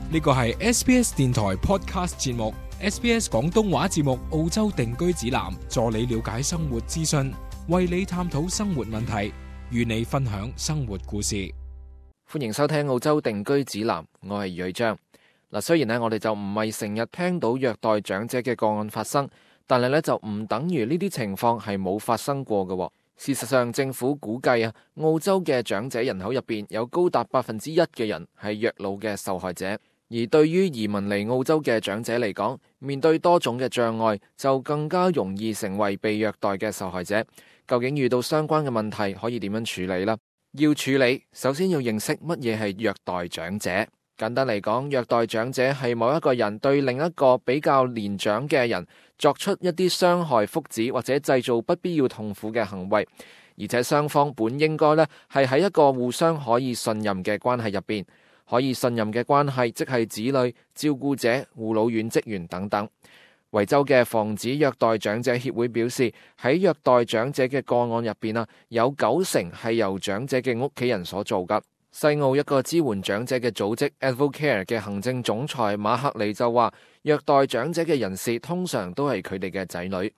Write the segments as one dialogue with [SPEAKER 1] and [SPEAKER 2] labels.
[SPEAKER 1] 呢個係 SBS 電台 Podcast 節目 SBS 廣東話節目澳洲定居指南，助你了解生活資訊，為你探討生活問題，與你分享生活故事。
[SPEAKER 2] 歡迎收聽澳洲定居指南，我係瑞章。雖然我哋就唔係成日聽到虐待長者嘅個案發生，但係就唔等於呢啲情況係冇發生過嘅。事實上，政府估計澳洲嘅長者人口入邊有高達1%嘅人係虐老嘅受害者。而對於移民嚟澳洲嘅長者嚟講，面對多種嘅障礙，就更加容易成為被虐待嘅受害者。究竟遇到相關嘅問題，可以點樣處理呢？要處理，首先要認識乜嘢係虐待長者。簡單嚟講，虐待長者係某一個人對另一個比較年長嘅人作出一啲傷害福祉或者製造不必要痛苦嘅行為，而且雙方本應該係喺一個互相可以信任嘅關係入邊。可以信任嘅關係，即係子女、照顧者、護老院職員等等。維州嘅防止虐待長者協會表示，喺虐待長者嘅個案入邊有90%係由長者嘅屋企人所做噶。西澳一個支援長者嘅組織 Advocare 嘅行政總裁馬克利就話，虐待長者嘅人士通常都係佢哋嘅仔女。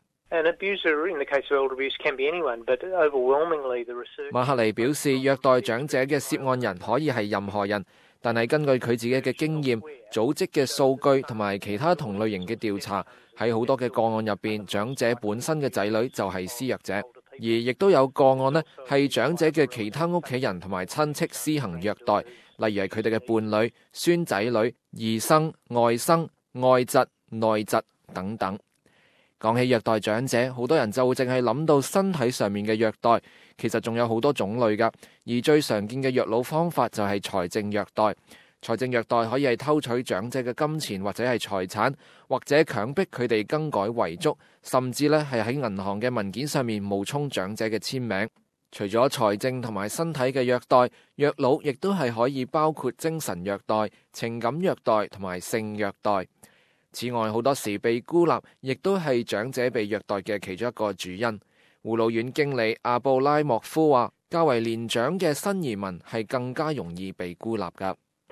[SPEAKER 2] 馬克利表示，虐待長者嘅涉案人可以係任何人。但係根據佢自己嘅經驗、組織嘅數據同埋其他同類型嘅調查，喺好多嘅個案入邊，長者本身嘅仔女就係施虐者，而亦都有個案係長者嘅其他屋企人同埋親戚施行虐待，例如係佢哋嘅伴侶、孫仔女、兒甥、外甥、外侄、內侄等等。講起虐待長者，好多人就會淨係諗到身體上面嘅虐待，其實仲有好多種類噶。而最常見嘅虐老方法就係財政虐待。財政虐待可以係偷取長者嘅金錢或者係財產，或者強迫佢哋更改遺囑，甚至係喺銀行嘅文件上面冒充長者嘅簽名。除咗財政同埋身體嘅虐待，虐老亦都係可以包括精神虐待、情感虐待同埋性虐待。此外，好多時被孤立，亦都係長者被虐待嘅其中一個主因。護老院經理阿布拉莫夫話，較為年長嘅新移民係更加容易被孤立噶。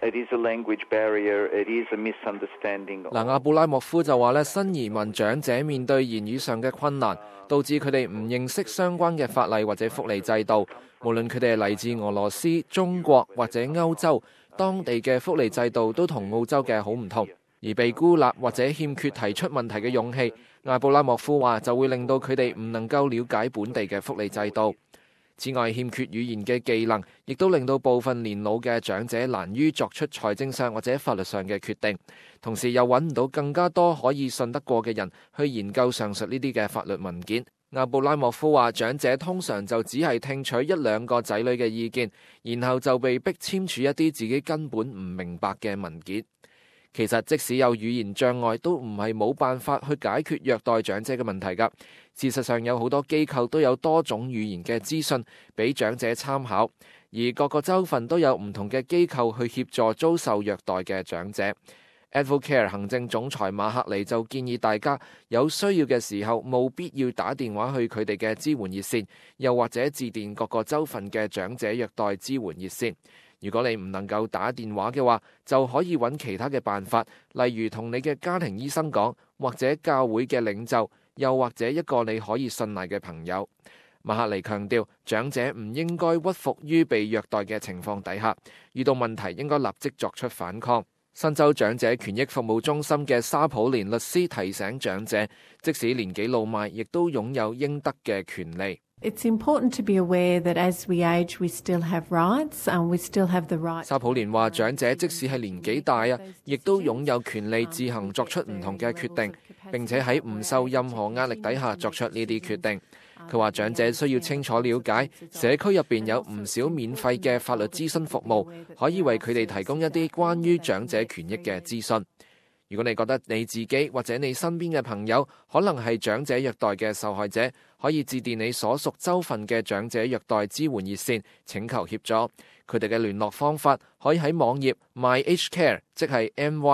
[SPEAKER 2] 阿布拉莫夫就話新移民長者面對言語上嘅困難，導致佢哋唔認識相關嘅法例或者福利制度。無論佢哋係嚟自俄羅斯、中國或者歐洲，當地嘅福利制度都同澳洲嘅好唔同。而被孤立或者欠缺提出問題嘅勇氣，阿布拉莫夫話就會令到佢哋唔能夠了解本地嘅福利制度。此外，欠缺語言嘅技能，亦都令到部分年老嘅長者難於作出財政上或者法律上嘅決定，同時又揾唔到更加多可以信得過嘅人去研究上述呢啲嘅法律文件。阿布拉莫夫話，長者通常就只係聽取1-2個仔女嘅意見，然後就被逼簽署一啲自己根本唔明白嘅文件。其實即使有語言障礙，都唔係冇辦法去解決虐待長者嘅問題㗎。事實上，有好多機構都有多種語言嘅資訊俾長者參考，而各個州份都有唔同嘅機構去協助遭受虐待嘅長者。Advocare 行政總裁馬克利就建議大家有需要嘅時候，務必要打電話去佢哋嘅支援熱線，又或者致電各個州份嘅長者虐待支援熱線。如果你唔能夠打電話嘅話，就可以揾其他嘅辦法，例如同你嘅家庭醫生講，或者教會嘅領袖，又或者一個你可以信賴嘅朋友。馬克尼強調，長者唔應該屈服於被虐待嘅情況底下，遇到問題應該立即作出反抗。新州長者權益服務中心嘅沙普連律師提醒長者，即使年紀老邁，亦都擁有應得嘅權利。
[SPEAKER 3] It's important to be aware that as we age, we still have rights, and we still have the right.
[SPEAKER 2] 沙普連話，長者即使係年紀大亦都擁有權利自行作出唔同嘅決定，並且喺唔受任何壓力底下作出呢啲決定。佢話長者需要清楚了解，社區入邊有唔少免費嘅法律諮詢服務，可以為佢哋提供一啲關於長者權益嘅資訊。如果你覺得你自己或者你身邊嘅朋友可能係長者虐待嘅受害者，可以致電你所屬州份嘅長者虐待支援熱線，請求協助。佢哋嘅聯絡方法可以喺網頁 myagecare， 即係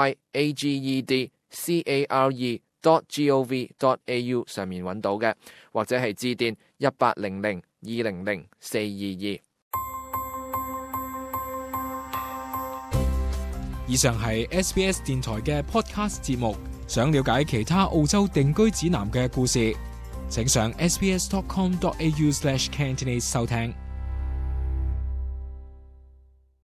[SPEAKER 2] myagedcare.gov.au 上面揾到嘅，或者係致電1800-200-422。
[SPEAKER 1] 以上係 SBS 電台嘅 podcast 節目。想了解其他澳洲定居指南嘅故事，請上 sbs.com.au/Cantonese 收聽。